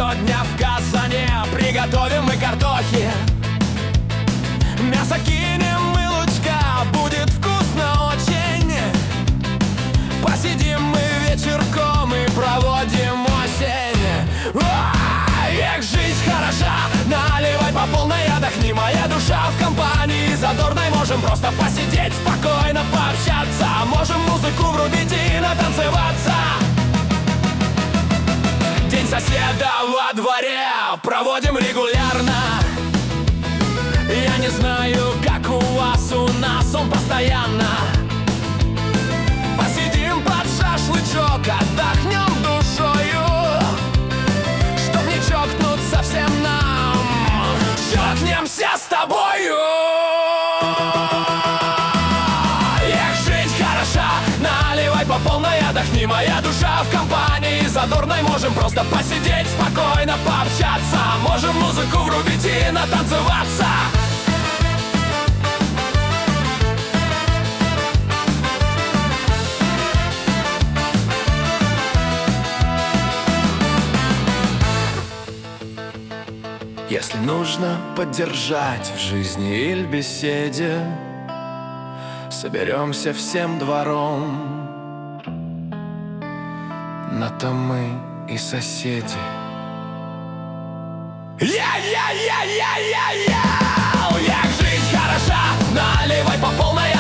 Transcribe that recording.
сегодня в казане приготовим мы картохи. Мясо кинем и лучка, будет вкусно очень. Посидим мы вечерком и проводим осень. Эх, жизнь хороша, наливай по полной, отдохни, моя душа. В компании задорной можем просто посидеть, спокойно пообщаться. Можем музыку врубить и натанцеваться. День соседа во дворе проводим регулярно. Я не знаю, как у вас, у нас он постоянно. Посидим под шашлычок, отдохнем душою, чтоб не чокнуться всем нам. Чокнемся с тобою. Эх, жизнь хороша, наливай по полной, отдохни, моя душа. В компании задорной можем просто посидеть, спокойно пообщаться. Можем музыку врубить и натанцеваться. Если нужно поддержать в жизни или беседе, соберемся всем двором. На то мы и соседи. Эх, жизнь хороша, наливай по полной,